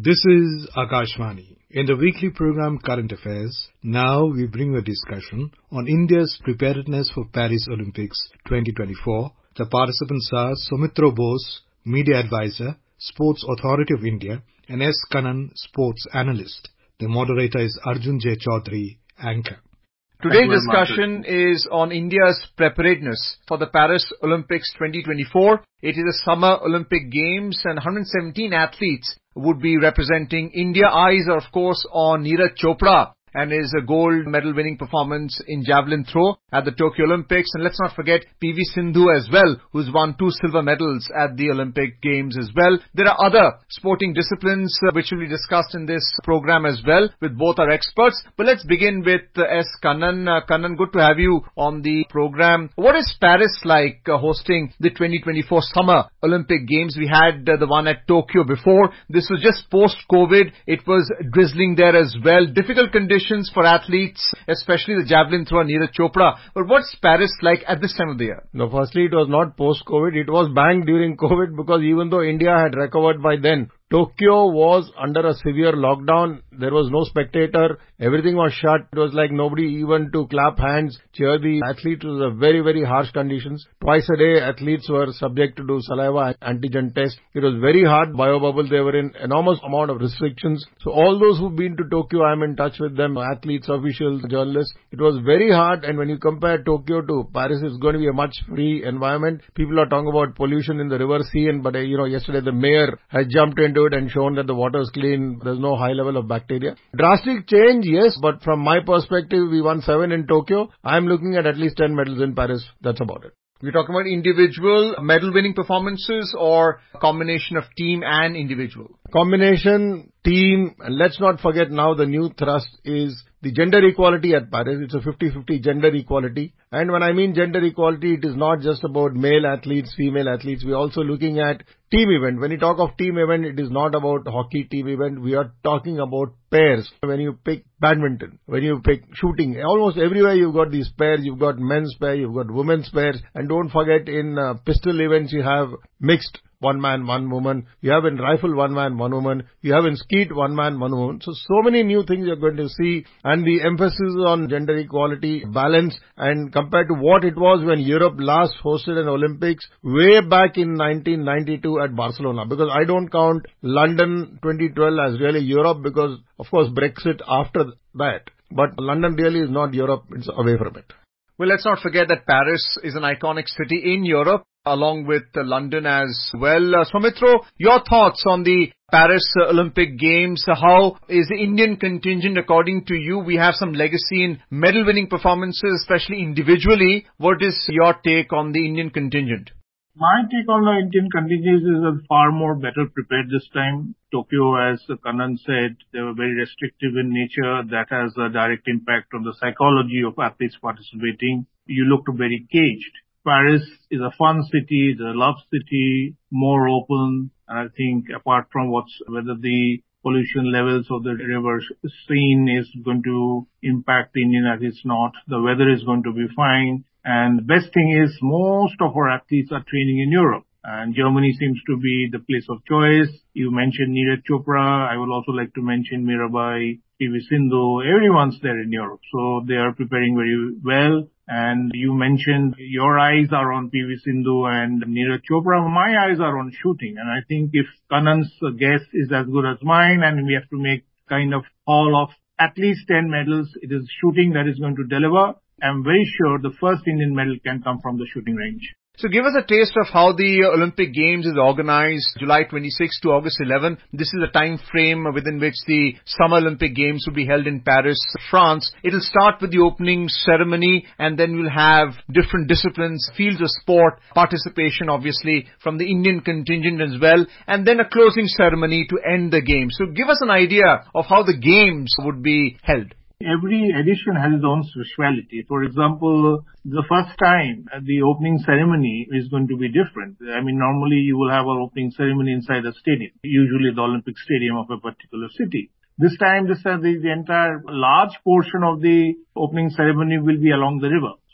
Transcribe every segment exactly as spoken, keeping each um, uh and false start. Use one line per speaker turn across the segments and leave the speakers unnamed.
This is Akashvani. In the weekly program Current Affairs, now we bring a discussion on India's preparedness for Paris Olympics twenty twenty-four. The participants are Soumitra Bose, Media Advisor, Sports Authority of India, and S. Kannan, Sports Analyst. The moderator is Arjun J. Chaudhary, Anchor.
Today's discussion is on India's preparedness for the Paris Olympics twenty twenty-four. It is a Summer Olympic Games and one hundred seventeen athletes would be representing India. Eyes are of course on Neeraj Chopra and his gold medal winning performance in javelin throw at the Tokyo Olympics. And let's not forget P V Sindhu as well, who's won two silver medals at the Olympic Games as well. There are other sporting disciplines uh, which will be discussed in this program as well with both our experts. But let's begin with uh, S. Kannan. Uh, Kannan, good to have you on the program. What is Paris like uh, hosting the twenty twenty-four Summer Olympic Games? We had uh, the one at Tokyo before. This was just post-COVID. It was drizzling there as well. Difficult conditions for athletes, especially the javelin thrower Neeraj Chopra. But what's Paris like at this time of the year?
No, firstly, it was not post-COVID. It was bang during COVID because even though India had recovered by then, Tokyo was under a severe lockdown. There was no spectator. Everything was shut. It was like nobody even to clap hands, cheer the athletes. It was a very, very harsh conditions. Twice a day, athletes were subject to do saliva antigen test. It was very hard. Bio bubble, they were in enormous amount of restrictions. So all those who've been to Tokyo, I'm in touch with them, athletes, officials, journalists. It was very hard. And when you compare Tokyo to Paris, it's going to be a much free environment. People are talking about pollution in the river Seine, but uh, you know, yesterday the mayor has jumped into it and shown that the water is clean. There's no high level of bacteria. Drastic change, yes, but from my perspective, we won seven in Tokyo. I'm looking at at least ten medals in Paris. That's about it.
We're talking about individual medal winning performances or a combination of team and individual?
Combination, team, and let's not forget now the new thrust is the gender equality at Paris. It's a fifty-fifty gender equality. And when I mean gender equality, it is not just about male athletes, female athletes. We're also looking at team event. When you talk of team event, it is not about hockey team event. We are talking about pairs. When you pick badminton, when you pick shooting, almost everywhere you've got these pairs. You've got men's pair, you've got women's pairs. And don't forget in uh, pistol events, you have mixed one man, one woman. You have in rifle, one man, one woman. You have in skeet, one man, one woman. So, so many new things you're going to see. And the emphasis on gender equality, balance, and compared to what it was when Europe last hosted an Olympics way back in nineteen ninety-two at Barcelona. Because I don't count London twenty twelve as really Europe because, of course, Brexit after that. But London really is not Europe. It's away from it.
Well, let's not forget that Paris is an iconic city in Europe, along with uh, London as well. Uh, Soumitra, your thoughts on the Paris uh, Olympic Games. Uh, how is the Indian contingent according to you? We have some legacy in medal-winning performances, especially individually. What is your take on the Indian contingent?
My take on the Indian contingent is uh, far more better prepared this time. Tokyo, as Kannan said, they were very restrictive in nature. That has a direct impact on the psychology of athletes participating. You looked very caged. Paris is a fun city, it's a love city, more open. And I think apart from what's, whether the pollution levels of the river Seine is going to impact the Indian athletes, not. The weather is going to be fine. And the best thing is most of our athletes are training in Europe. And Germany seems to be the place of choice. You mentioned Neeraj Chopra. I would also like to mention Mirabai, P V Sindhu. Everyone's there in Europe. So they are preparing very well. And you mentioned your eyes are on P V Sindhu and Neeraj Chopra. My eyes are on shooting. And I think if Kannan's guess is as good as mine and we have to make kind of haul of at least ten medals, it is shooting that is going to deliver. I'm very sure the first Indian medal can come from the shooting range.
So give us a taste of how the Olympic Games is organized, July twenty-sixth to August eleventh. This is a time frame within which the Summer Olympic Games will be held in Paris, France. It'll start with the opening ceremony and then we'll have different disciplines, fields of sport, participation obviously from the Indian contingent as well, and then a closing ceremony to end the Games. So give us an idea of how the Games would be held.
Every edition has its own speciality. For example, the first time the opening ceremony is going to be different. I mean, normally you will have an opening ceremony inside a stadium, usually the Olympic Stadium of a particular city. This time, this uh, the, the entire large portion of the opening ceremony will be along the river.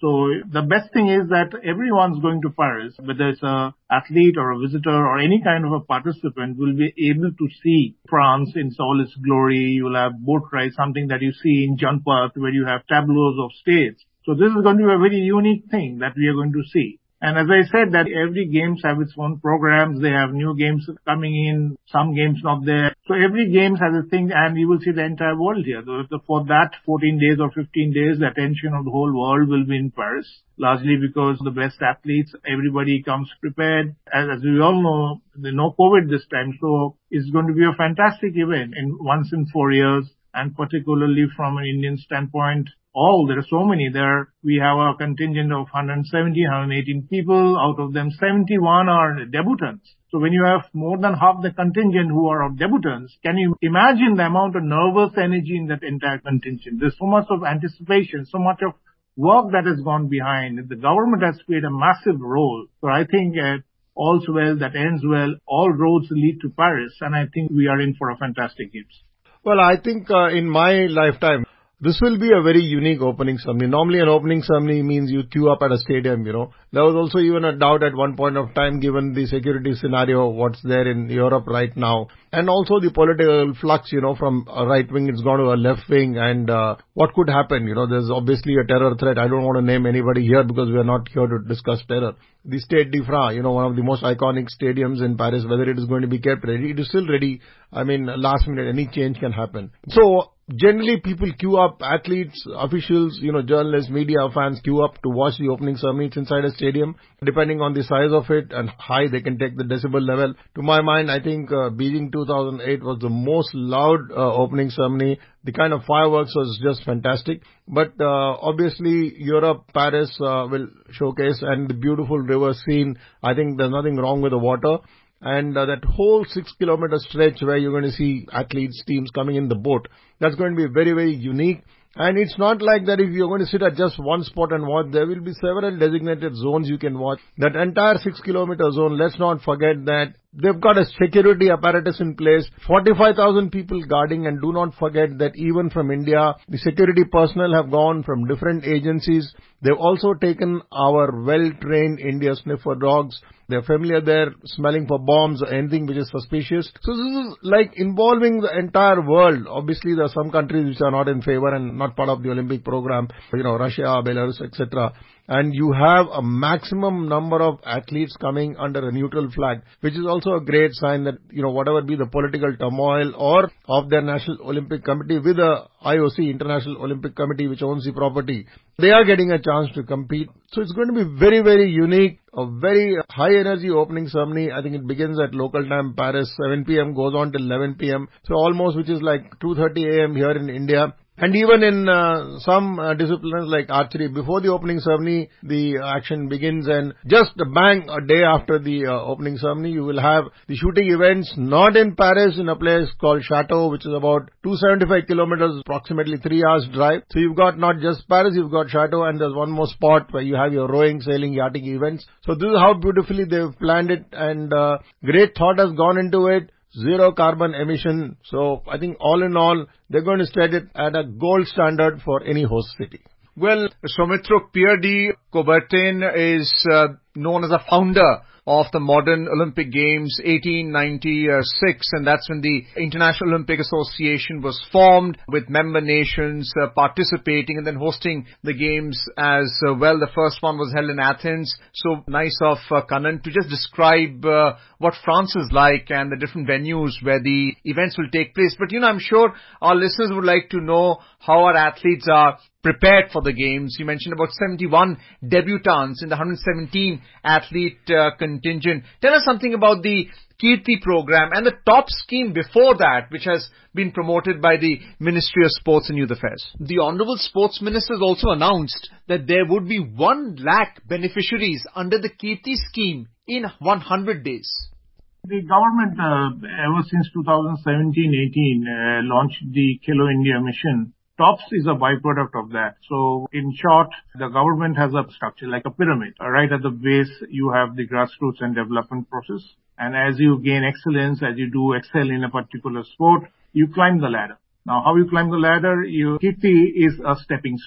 So the best thing is that everyone's going to Paris, whether it's an athlete or a visitor or any kind of a participant, will be able to see France in all its glory. You will have boat rides, something that you see in Janpath, where you have tableaus of states. So this is going to be a very unique thing that we are going to see. And as I said, that every games have its own programs. They have new games coming in, some games not there. So every games has a thing, and you will see the entire world here. So for that fourteen days or fifteen days, the attention of the whole world will be in Paris, largely because the best athletes, everybody comes prepared. As, as we all know, there's no COVID this time, so it's going to be a fantastic event in once in four years. And particularly from an Indian standpoint, all, there are so many there. We have a contingent of one hundred seventy, one hundred eighteen people. Out of them, seventy-one are debutants. So when you have more than half the contingent who are of debutants, can you imagine the amount of nervous energy in that entire contingent? There's so much of anticipation, so much of work that has gone behind. The government has played a massive role. So I think uh, all's well that ends well. All roads lead to Paris, and I think we are in for a fantastic games.
Well, I think uh, in my lifetime, this will be a very unique opening ceremony. Normally an opening ceremony means you queue up at a stadium, you know. There was also even a doubt at one point of time given the security scenario, what's there in Europe right now. And also the political flux, you know, from a right wing it's gone to a left wing, and uh, what could happen, you know, there's obviously a terror threat. I don't want to name anybody here because we are not here to discuss terror. The Stade de France, you know, one of the most iconic stadiums in Paris, whether it is going to be kept ready, it is still ready. I mean, last minute, any change can happen. So, generally people queue up, athletes, officials, you know, journalists, media, fans queue up to watch the opening ceremony. It's inside a stadium. Depending on the size of it and high they can take the decibel level. To my mind, I think uh, Beijing two thousand eight was the most loud uh, opening ceremony. The kind of fireworks was just fantastic. But uh, obviously Europe, Paris uh, will showcase, and the beautiful river scene. I think there's nothing wrong with the water. And uh, that whole six kilometer stretch where you're going to see athletes, teams coming in the boat, that's going to be very, very unique. And it's not like that if you're going to sit at just one spot and watch, there will be several designated zones you can watch. That entire six kilometer zone, let's not forget that they've got a security apparatus in place, forty-five thousand people guarding, and do not forget that even from India, the security personnel have gone from different agencies. They've also taken our well-trained India sniffer dogs. They're familiar there, smelling for bombs or anything which is suspicious. So this is like involving the entire world. Obviously, there are some countries which are not in favor and not part of the Olympic program, you know, Russia, Belarus, et cetera. And you have a maximum number of athletes coming under a neutral flag, which is also a great sign that, you know, whatever be the political turmoil or of their National Olympic Committee with the I O C, International Olympic Committee, which owns the property, they are getting a chance to compete. So it's going to be very, very unique, a very high energy opening ceremony. I think it begins at local time, Paris, seven p.m., goes on till eleven p.m. So almost, which is like two thirty a.m. here in India. And even in uh, some uh, disciplines like archery, before the opening ceremony, the action begins, and just bang, a day after the uh, opening ceremony, you will have the shooting events, not in Paris, in a place called Chateau, which is about two hundred seventy-five kilometers, approximately three hours drive. So you've got not just Paris, you've got Chateau, and there's one more spot where you have your rowing, sailing, yachting events. So this is how beautifully they've planned it, and uh, great thought has gone into it. Zero carbon emission. So I think all in all, they're going to set it at a gold standard for any host city.
Well, Soumitra, Pierre de Coubertin is uh, known as a founder of the modern Olympic Games, eighteen ninety-six, and that's when the International Olympic Association was formed, with member nations uh, participating and then hosting the games as uh, well. The first one was held in Athens. So nice of uh, Kannan to just describe uh, what France is like and the different venues where the events will take place. But, you know, I'm sure our listeners would like to know how our athletes are prepared for the games. You mentioned about seventy-one debutants in the one hundred seventeen athlete uh, contingent. Tell us something about the Kirti program and the top scheme before that, which has been promoted by the Ministry of Sports and Youth Affairs. The Honourable Sports Minister has also announced that there would be one lakh beneficiaries under the Kirti scheme in one hundred days.
The government, uh, ever since two thousand seventeen eighteen, uh, launched the Khelo India mission. TOPS is a byproduct of that. So in short, the government has a structure like a pyramid. Right at the base, you have the grassroots and development process. And as you gain excellence, as you do excel in a particular sport, you climb the ladder. Now, how you climb the ladder? You, Kirti is a stepping stone.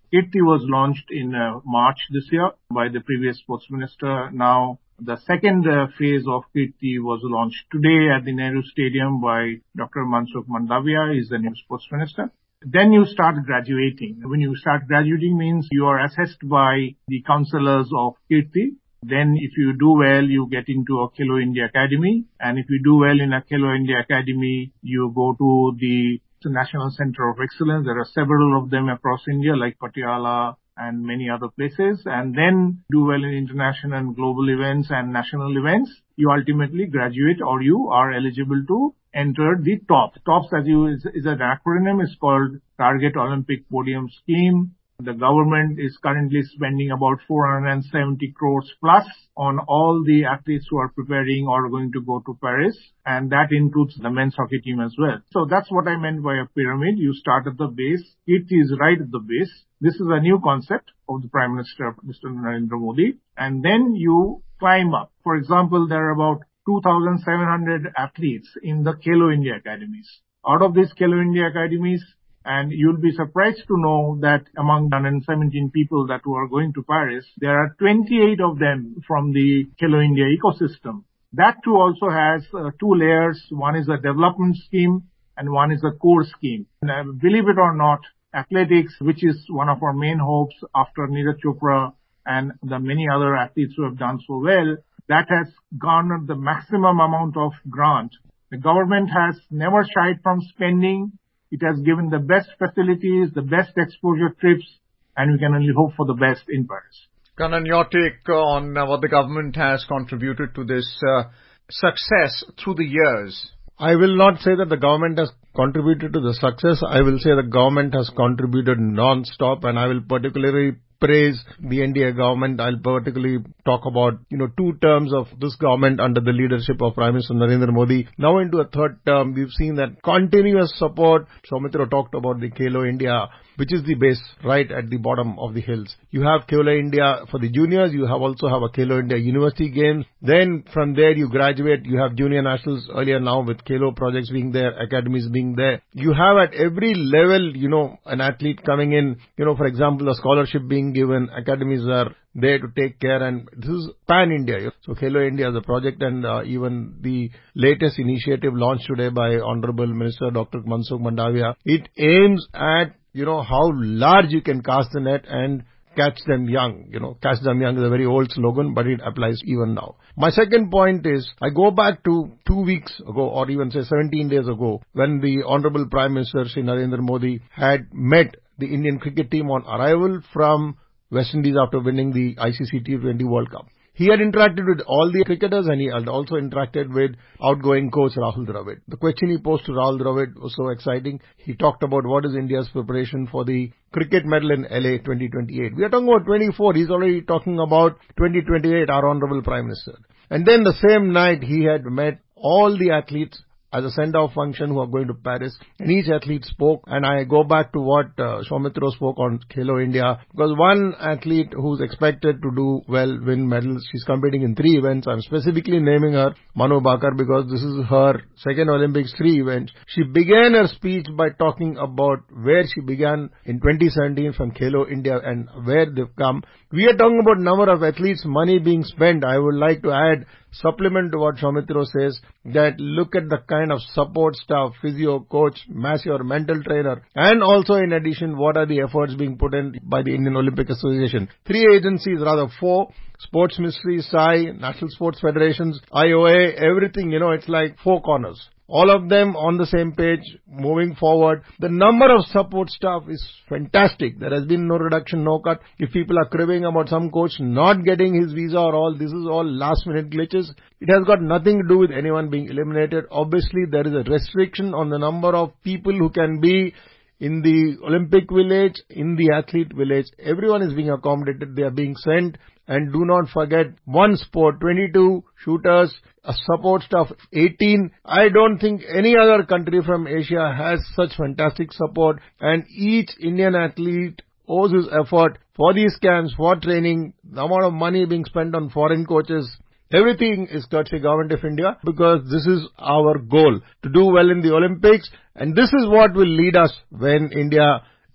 Kirti was launched in uh, March this year by the previous sports minister. Now, the second uh, phase of Kirti was launched today at the Nehru Stadium by Doctor Mansukh Mandavia, who is the new sports minister. Then you start graduating. When you start graduating means you are assessed by the councillors of Kirti. Then if you do well, you get into a Khelo India Academy. And if you do well in a Khelo India Academy, you go to the National Center of Excellence. There are several of them across India like Patiala and many other places. And then do well in international and global events and national events. You ultimately graduate or you are eligible to enter the TOPS. TOPS, as you is, is an acronym, is called Target Olympic Podium Scheme. The government is currently spending about four hundred seventy crores plus on all the athletes who are preparing or going to go to Paris. And that includes the men's hockey team as well. So that's what I meant by a pyramid. You start at the base. Kirti is right at the base. This is a new concept of the Prime Minister, Mister Narendra Modi. And then you climb up. For example, there are about two thousand seven hundred athletes in the Khelo India Academies. Out of these Khelo India Academies, and you'll be surprised to know that among one hundred seventeen people that were going to Paris, there are twenty-eight of them from the Khelo India ecosystem. That too also has uh, two layers. One is a development scheme and one is a core scheme. And uh, believe it or not, athletics, which is one of our main hopes after Neeraj Chopra and the many other athletes who have done so well, that has garnered the maximum amount of grant. The government has never shied from spending. It has given the best facilities, the best exposure trips, and we can only hope for the best in Paris.
Kannan, your take on uh, what the government has contributed to this uh, success through the years?
I will not say that the government has contributed to the success. I will say the government has contributed non-stop, and I will particularly praise the N D A government. I'll particularly talk about, you know, two terms of this government under the leadership of Prime Minister Narendra Modi. Now into a third term, we've seen that continuous support. Soumitra talked about the Khelo India, which is the base right at the bottom of the hills. You have Khelo India for the juniors. You have also have a Khelo India University Games. Then from there you graduate. You have junior nationals earlier now with Khelo projects being there, academies being there. You have at every level, you know, an athlete coming in, you know, for example, a scholarship being given, academies are there to take care, and this is pan-India. So Khelo India is a project, and uh, even the latest initiative launched today by Honorable Minister Doctor Mansukh Mandavia, it aims at, you know, how large you can cast the net and catch them young. You know, catch them young is a very old slogan, but it applies even now. My second point is, I go back to two weeks ago, or even say seventeen days ago, when the Honorable Prime Minister Shri Narendra Modi had met the Indian cricket team on arrival from West Indies after winning the I C C T twenty World Cup. He had interacted with all the cricketers, and he had also interacted with outgoing coach Rahul Dravid. The question he posed to Rahul Dravid was so exciting. He talked about what is India's preparation for the cricket medal in L A twenty twenty-eight. We are talking about twenty-four. He's already talking about twenty twenty-eight, our Honorable Prime Minister. And then the same night, he had met all the athletes as a send-off function who are going to Paris, and each athlete spoke. And I go back to what uh, Soumitra spoke on Khelo India, because one athlete who's expected to do well, win medals, she's competing in three events. I'm specifically naming her Manu Bakar because this is her second Olympics, three events. She began her speech by talking about where she began in twenty seventeen from Khelo India and where they've come. We are talking about number of athletes, money being spent. I would like to add, supplement to what Soumitra says, that look at the kind of support staff, physio, coach, masseur, mental trainer, and also in addition, what are the efforts being put in by the Indian Olympic Association. Three agencies, rather four, Sports Ministry, S A I, National Sports Federations, I O A, everything, you know, it's like four corners. All of them on the same page, moving forward. The number of support staff is fantastic. There has been no reduction, no cut. If people are cribbing about some coach not getting his visa or all, this is all last minute glitches. It has got nothing to do with anyone being eliminated. Obviously, there is a restriction on the number of people who can be in the Olympic village, in the athlete village. Everyone is being accommodated. They are being sent. And do not forget, one sport, twenty-two shooters, a support staff, eighteen. I don't think any other country from Asia has such fantastic support. And each Indian athlete owes his effort for these camps, for training, the amount of money being spent on foreign coaches. Everything is courtesy Government of India, because this is our goal, to do well in the Olympics. And this is what will lead us when India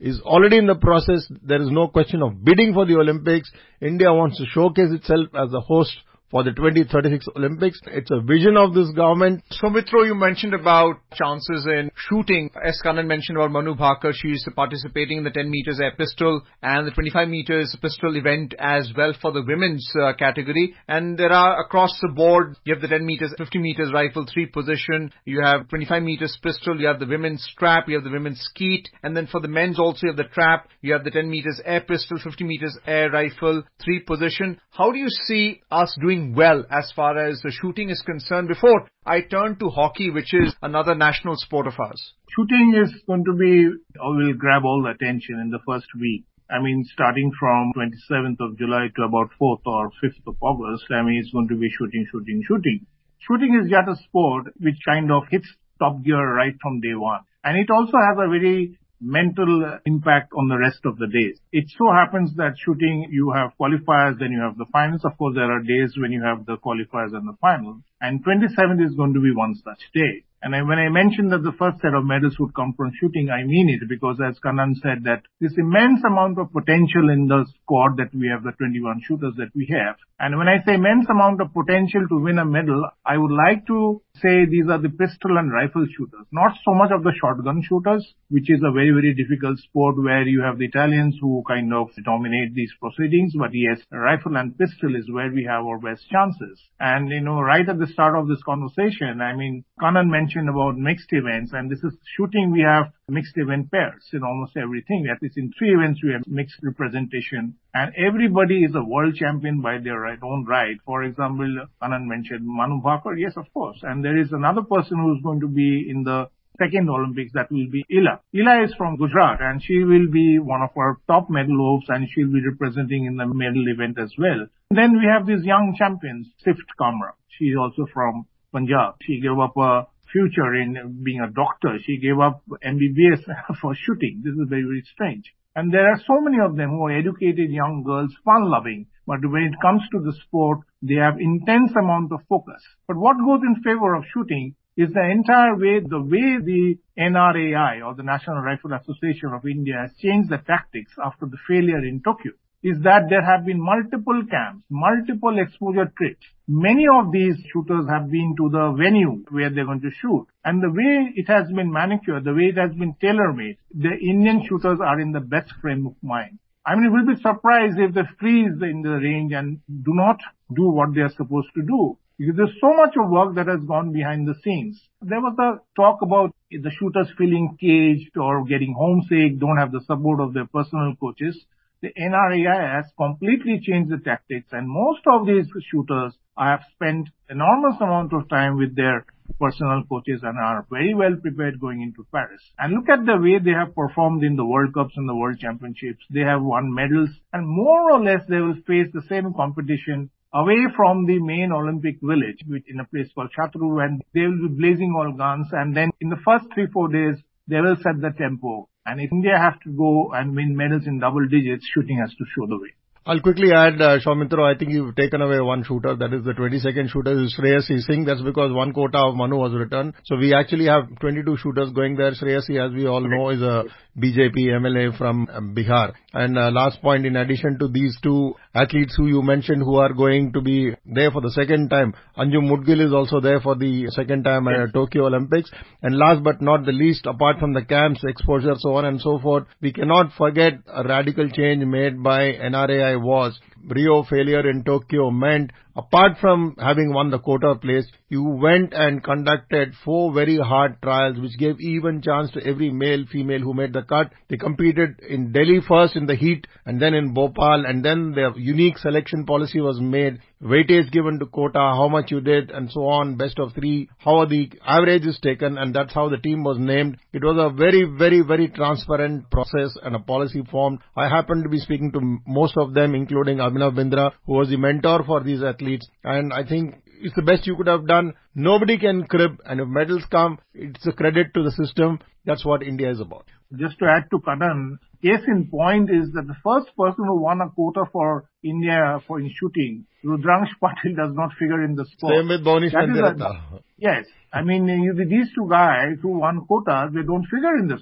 is already in the process. There is no question of bidding for the Olympics. India wants to showcase itself as a host for the twenty thirty-six Olympics. It's a vision of this government.
Soumitra, you mentioned about chances in shooting. S. Kannan mentioned about Manu Bhaker. She's participating in the ten meters air pistol and the twenty-five meters pistol event as well for the women's uh, category. And there are across the board, you have the ten meters, fifty meters rifle, three position. You have twenty-five meters pistol. You have the women's trap. You have the women's skeet. And then for the men's also you have the trap. You have the ten meters air pistol, fifty meters air rifle, three position. How do you see us doing well as far as the shooting is concerned? Before I turn to hockey, which is another national sport of ours.
Shooting is going to be, or will grab all the attention in the first week. I mean, starting from twenty-seventh of July to about fourth or fifth of August, I mean, it's going to be shooting, shooting, shooting. Shooting is yet a sport which kind of hits top gear right from day one. And it also has a very mental impact on the rest of the days. It so happens that shooting, you have qualifiers, then you have the finals. Of course, there are days when you have the qualifiers and the finals. And twenty-seventh is going to be one such day. And I, when I mentioned that the first set of medals would come from shooting, I mean it, because as Kannan said, that this immense amount of potential in the squad that we have, the twenty-one shooters that we have. And when I say immense amount of potential to win a medal, I would like to say these are the pistol and rifle shooters, not so much of the shotgun shooters, which is a very, very difficult sport where you have the Italians who kind of dominate these proceedings. But yes, rifle and pistol is where we have our best chances. And, you know, right at the start of this conversation, I mean, Kannan mentioned about mixed events, and this is shooting. We have mixed event pairs in almost everything. At least in three events, we have mixed representation. And everybody is a world champion by their right, own right. For example, Kannan mentioned Manu Bhaker. Yes, of course. And there is another person who's going to be in the second Olympics. That will be Ila. Ila is from Gujarat, and she will be one of our top medal hopes, and she'll be representing in the medal event as well. Then we have these young champions, Sift Kamra. She's also from Punjab. She gave up a future in being a doctor. She gave up M B B S for shooting. This is very, very strange. And there are so many of them who are educated young girls, fun-loving. But when it comes to the sport, they have intense amount of focus. But what goes in favor of shooting is the entire way, the way the N R A I, or the National Rifle Association of India, has changed the tactics after the failure in Tokyo, is that there have been multiple camps, multiple exposure trips. Many of these shooters have been to the venue where they're going to shoot. And the way it has been manicured, the way it has been tailor-made, the Indian shooters are in the best frame of mind. I mean, we'll be surprised if they freeze in the range and do not do what they are supposed to do. Because there's so much of work that has gone behind the scenes. There was a talk about the shooters feeling caged or getting homesick, don't have the support of their personal coaches. The N R A I has completely changed the tactics, and most of these shooters have spent enormous amount of time with their personal coaches and are very well prepared going into Paris. And look at the way they have performed in the World Cups and the World Championships. They have won medals, and more or less they will face the same competition away from the main Olympic village, which in a place called Chatru, and they will be blazing all guns. And then in the first three, four days, they will set the tempo. And if India have to go and win medals in double digits, shooting has to show the way.
I'll quickly add, uh, Soumitra, I think you've taken away one shooter, that is the twenty-second shooter, is Shreyasi Singh. That's because one quota of Manu was returned. So we actually have twenty-two shooters going there. Shreyasi, as we all know, is a B J P M L A from um, Bihar. And uh, last point, in addition to these two athletes who you mentioned who are going to be there for the second time, Anjum Mudgil is also there for the second time at uh, Tokyo Olympics. And last but not the least, apart from the camps, exposure, so on and so forth, we cannot forget a radical change made by N R A I was Rio failure in Tokyo meant, apart from having won the quota place, you went and conducted four very hard trials which gave even chance to every male, female who made the cut. They competed in Delhi first in the heat and then in Bhopal, and then the unique selection policy was made, weightage given to quota, how much you did and so on, best of three, how are the averages taken, and that's how the team was named. It was a very, very, very transparent process and a policy formed. I happened to be speaking to most of them, including Abhinav Bindra, who was the mentor for these athletes, and I think it's the best you could have done. Nobody can crib, and if medals come, it's a credit to the system. That's what India is about.
Just to add to Kannan, case in point is that the first person who won a quota for India for in shooting, Rudraksh Patil, does not figure in the sport.
Same with Bonish Nandiratna.
Yes. I mean, you, these two guys who won quotas, they don't figure in the squad.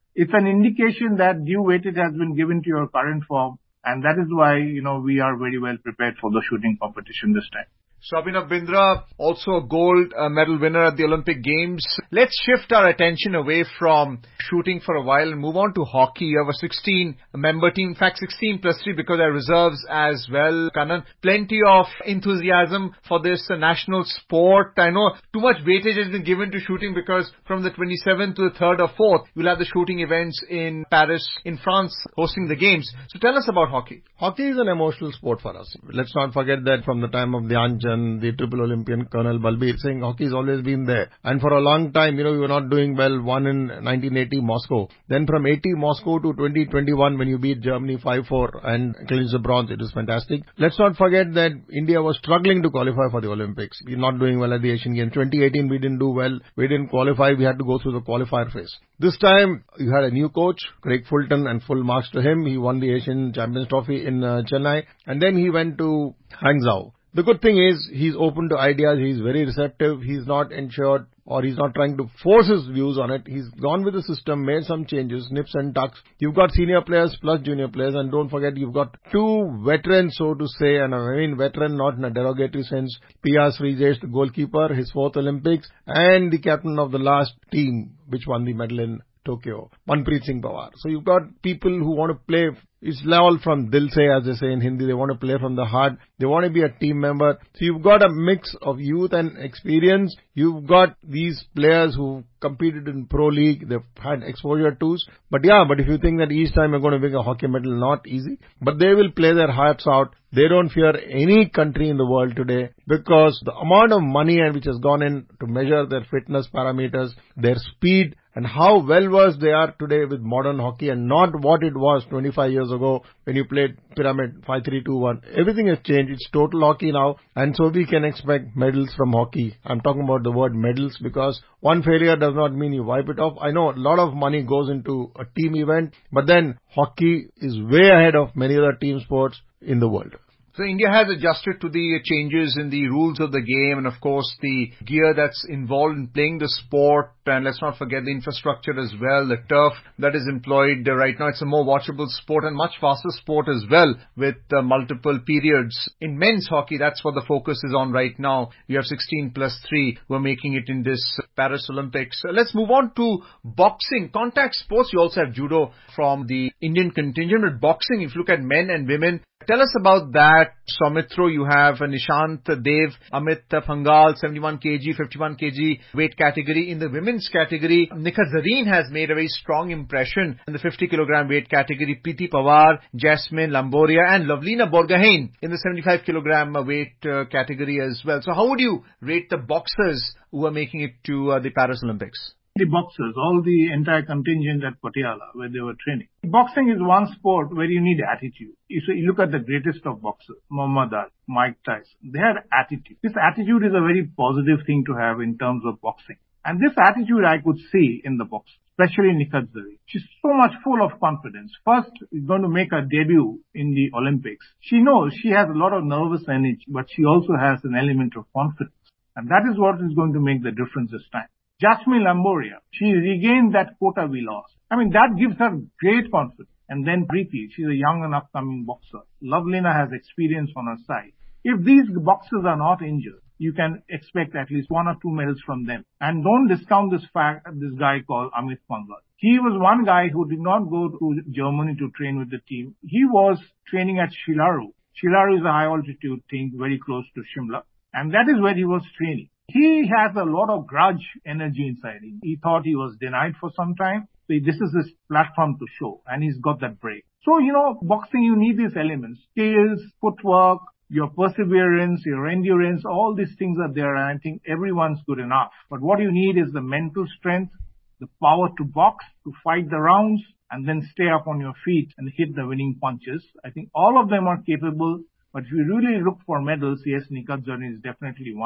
It's an indication that due weightage has been given to your current form, and that is why, you know, we are very well prepared for the shooting competition this time.
So Abhinav Bindra, also a gold uh, medal winner at the Olympic Games. Let's shift our attention away from shooting for a while and move on to hockey. You have a sixteen-member team, in fact sixteen plus three because there are reserves as well. Kannan, plenty of enthusiasm for this uh, national sport. I know too much weightage has been given to shooting because from the twenty-seventh to the third or fourth, you'll have the shooting events in Paris, in France, hosting the games. So tell us about hockey.
Hockey is an emotional sport for us. Let's not forget that from the time of Dhyan Chand, the triple Olympian Colonel Balbir Singh, hockey has always been there. And for a long time, you know, we were not doing well. One in nineteen eighty Moscow. Then from eighty Moscow to twenty twenty-one, when you beat Germany five four and clinch the bronze, it was fantastic. Let's not forget that India was struggling to qualify for the Olympics. We're not doing well at the Asian Games. twenty eighteen, we didn't do well. We didn't qualify. We had to go through the qualifier phase. This time, you had a new coach, Craig Fulton, and full marks to him. He won the Asian Champions Trophy in uh, Chennai. And then he went to Hangzhou. The good thing is, he's open to ideas, he's very receptive, he's not ensured or he's not trying to force his views on it. He's gone with the system, made some changes, nips and tucks. You've got senior players plus junior players, and don't forget you've got two veterans, so to say, and I mean veteran not in a derogatory sense. P R Srijesh, the goalkeeper, his fourth Olympics, and the captain of the last team which won the medal in Tokyo, Manpreet Singh Pawar. So you've got people who want to play. It's all from Dil Se, as they say in Hindi. They want to play from the heart. They want to be a team member. So you've got a mix of youth and experience. You've got these players who competed in Pro League. They've had exposure to. But yeah, but if you think that each time you're going to win a hockey medal, not easy. But they will play their hearts out. They don't fear any country in the world today because the amount of money which has gone in to measure their fitness parameters, their speed, and how well versed they are today with modern hockey and not what it was twenty-five years ago when you played pyramid five three two one. Everything has changed. It's total hockey now, and so we can expect medals from hockey. I'm talking about the word medals because one failure does not mean you wipe it off. I know a lot of money goes into a team event, but then hockey is way ahead of many other team sports in the world.
So India has adjusted to the changes in the rules of the game and of course the gear that's involved in playing the sport, and let's not forget the infrastructure as well, the turf that is employed right now. It's a more watchable sport and much faster sport as well with uh, multiple periods. In men's hockey, that's what the focus is on right now. You have sixteen plus three who are making it in this Paris Olympics. Uh, let's move on to boxing. Contact sports, you also have judo from the Indian contingent, but boxing, if you look at men and women, tell us about that. Soumitra, you have Nishant Dev, Amit Phangal, seventy-one kilograms, fifty-one kilograms weight category. In the women's category, Nikhat Zareen has made a very strong impression in the fifty kilogram weight category. Preeti Pawar, Jasmine Lamboria and Lavlina Borgohain in the seventy-five kilogram weight uh, category as well. So how would you rate the boxers who are making it to uh, the Paris Olympics?
The boxers, all the entire contingent at Patiala where they were training. Boxing is one sport where you need attitude. You, so you look at the greatest of boxers, Muhammad Ali, Mike Tyson. They had attitude. This attitude is a very positive thing to have in terms of boxing. And this attitude I could see in the box, especially Nikhat Zareen. She's so much full of confidence. First, she's going to make her debut in the Olympics. She knows she has a lot of nervous energy, but she also has an element of confidence. And that is what is going to make the difference this time. Jasmine Lamboria, she regained that quota we lost. I mean, that gives her great confidence. And then Preeti, she's a young and upcoming boxer. Lavlina has experience on her side. If these boxers are not injured, you can expect at least one or two medals from them. And don't discount this fact, this guy called Amit Phangal. He was one guy who did not go to Germany to train with the team. He was training at Shilaru. Shilaru is a high altitude thing very close to Shimla. And that is where he was training. He has a lot of grudge energy inside him. He thought he was denied for some time. So this is his platform to show. And he's got that break. So, you know, boxing, you need these elements. Skills, footwork, your perseverance, your endurance, all these things are there. And I think everyone's good enough. But what you need is the mental strength, the power to box, to fight the rounds, and then stay up on your feet and hit the winning punches. I think all of them are capable. But if you really look for medals, yes, Nikhat Zareen is definitely one.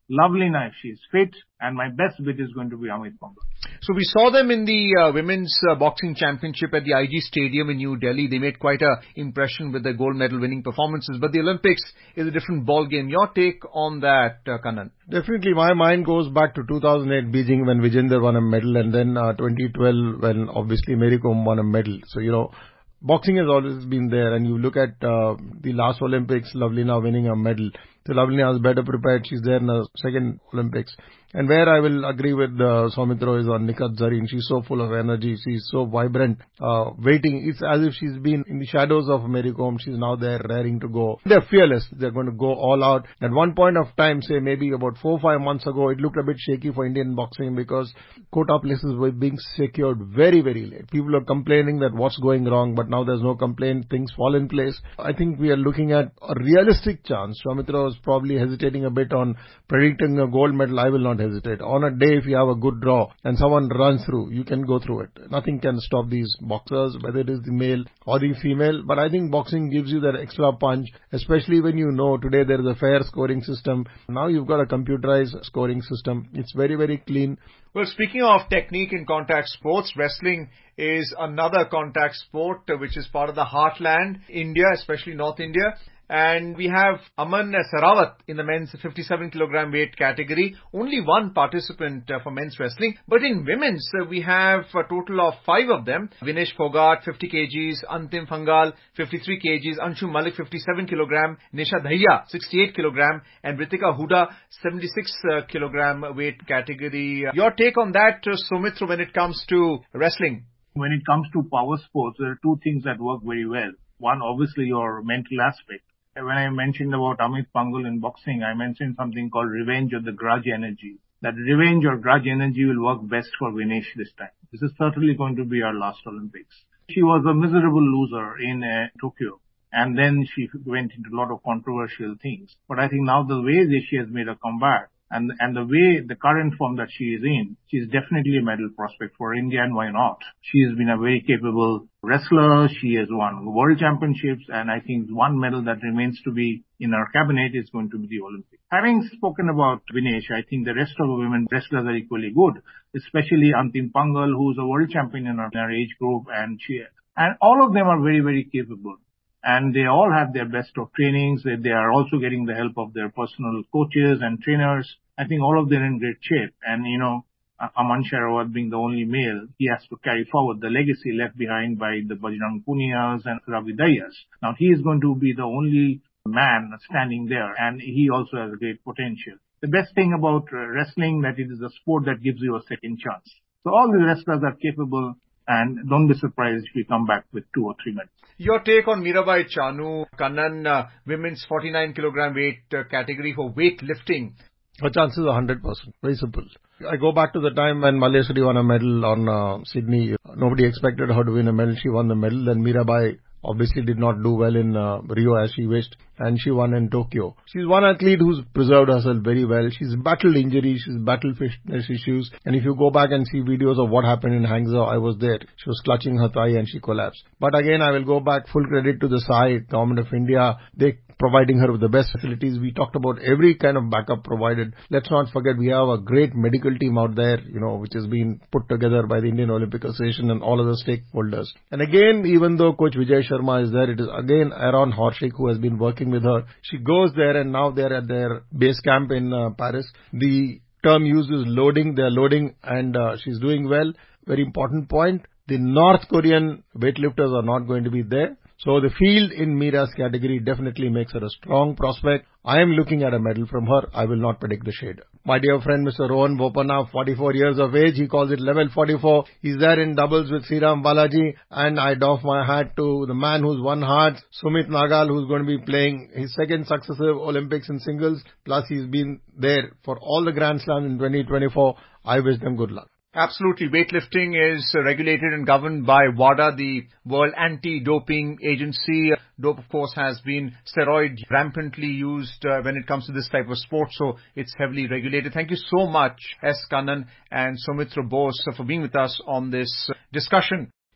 Lovelina, if she's fit, and my best bid is going to be Amit Pangal.
So we saw them in the uh, Women's uh, Boxing Championship at the I G Stadium in New Delhi. They made quite a impression with their gold medal winning performances. But the Olympics is a different ball game. Your take on that, uh, Kannan?
Definitely, my mind goes back to two thousand eight Beijing when Vijender won a medal, and then uh, twenty twelve when obviously Mary Kom won a medal. So, you know, boxing has always been there, and you look at uh, the last Olympics, Lovelina winning a medal. So Lovelina was better prepared. She's there in the second Olympics. And where I will agree with uh, Soumitra is on Nikhat Zareen. She's so full of energy. She's so vibrant, uh, waiting. It's as if she's been in the shadows of Mary Kom. She's now there, raring to go. They're fearless. They're going to go all out. At one point of time, say maybe about four or five months ago, it looked a bit shaky for Indian boxing because quota places were being secured very, very late. People are complaining that what's going wrong, but now there's no complaint. Things fall in place. I think we are looking at a realistic chance. Soumitra was probably hesitating a bit on predicting a gold medal. I will not hesitate. On a day, if you have a good draw and someone runs through, you can go through it. Nothing can stop these boxers, whether it is the male or the female. But I think boxing gives you that extra punch, especially when you know today there is a fair scoring system. Now you've got a computerized scoring system. It's very, very clean.
Well, speaking of technique in contact sports, wrestling is another contact sport uh, which is part of the heartland, India, especially North India. And we have Aman Sarawat in the men's fifty-seven kilogram weight category. Only one participant uh, for men's wrestling. But in women's, uh, we have a total of five of them. Vinesh Phogat, fifty kilograms. Antim Phangal, fifty-three kilograms. Anshu Malik, fifty-seven kilogram. Nisha Dahiya, sixty-eight kilogram. And Ritika Huda, seventy-six kilogram weight category. Your take on that, uh, Soumitra, when it comes to wrestling?
When it comes to power sports, there are two things that work very well. One, obviously, your mental aspect. When I mentioned about Amit Pangal in boxing, I mentioned something called revenge or the grudge energy. That revenge or grudge energy will work best for Vinesh this time. This is certainly going to be our last Olympics. She was a miserable loser in uh, Tokyo. And then she went into a lot of controversial things. But I think now the way that she has made a comeback, And, and the way, the current form that she is in, she is definitely a medal prospect for India, and why not? She has been a very capable wrestler. She has won world championships, and I think one medal that remains to be in our cabinet is going to be the Olympics. Having spoken about Vinesh, I think the rest of the women wrestlers are equally good, especially Antim Pangal, who is a world champion in our, in our age group, and she, and all of them are very, very capable. And they all have their best of trainings. They are also getting the help of their personal coaches and trainers. I think all of them are in great shape. And, you know, Aman Sarawat being the only male, he has to carry forward the legacy left behind by the Bajrang Puniyas and Ravi Dayas. Now, he is going to be the only man standing there, and he also has a great potential. The best thing about wrestling, that it is a sport that gives you a second chance. So all the wrestlers are capable. And don't be surprised if we come back with two or three medals.
Your take on Mirabai Chanu, Kannan, uh, women's forty-nine kilogram weight uh, category for weightlifting.
Her chances are one hundred percent. Very simple. I go back to the time when Malleswari won a medal on uh, Sydney. Nobody expected her to win a medal. She won the medal. Then Mirabai obviously did not do well in uh, Rio as she wished, and she won in Tokyo. She's one athlete who's preserved herself very well. She's battled injuries, she's battled fitness issues, and if you go back and see videos of what happened in Hangzhou, I was there. She was clutching her thigh and she collapsed. But again, I will go back, full credit to the S A I, Government of India. They providing her with the best facilities. We talked about every kind of backup provided. Let's not forget we have a great medical team out there, you know, which has been put together by the Indian Olympic Association and all other stakeholders. And again, even though Coach Vijay Sharma is there, it is again Aaron Horschig who has been working with her. She goes there, and now they're at their base camp in uh, Paris. The term used is loading. They're loading, and uh, she's doing well. Very important point. The North Korean weightlifters are not going to be there. So the field in Mira's category definitely makes her a strong prospect. I am looking at a medal from her. I will not predict the shade. My dear friend Mister Rohan Bopanna, forty-four years of age. He calls it level forty-four. He's there in doubles with Sriram Balaji. And I doff my hat to the man who's won hearts, Sumit Nagal, who's going to be playing his second successive Olympics in singles. Plus he's been there for all the Grand Slams in twenty twenty-four. I wish them good luck.
Absolutely. Weightlifting is regulated and governed by WADA, the World Anti-Doping Agency. Dope, of course, has been steroid rampantly used uh, when it comes to this type of sport, so it's heavily regulated. Thank you so much, S. Kannan and Soumitra Bose, for being with us on this discussion.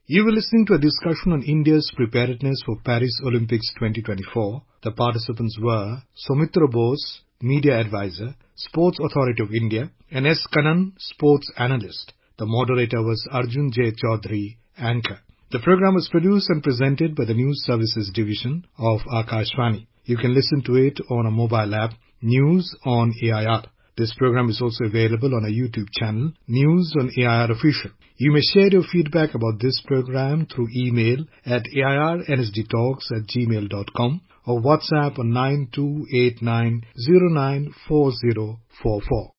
You were listening to a discussion on India's preparedness for Paris Olympics twenty twenty-four. The participants were Soumitra Bose, Media Advisor, Sports Authority of India, and S. Kannan, Sports Analyst. The moderator was Arjun J. Chaudhary, Anchor. The program was produced and presented by the News Services Division of Akashvani. You can listen to it on a mobile app, News on A I R. This program is also available on our YouTube channel, News on A I R Official. You may share your feedback about this program through email at airnsdtalks at gmail dot com or WhatsApp on nine two eight nine zero nine four zero four four.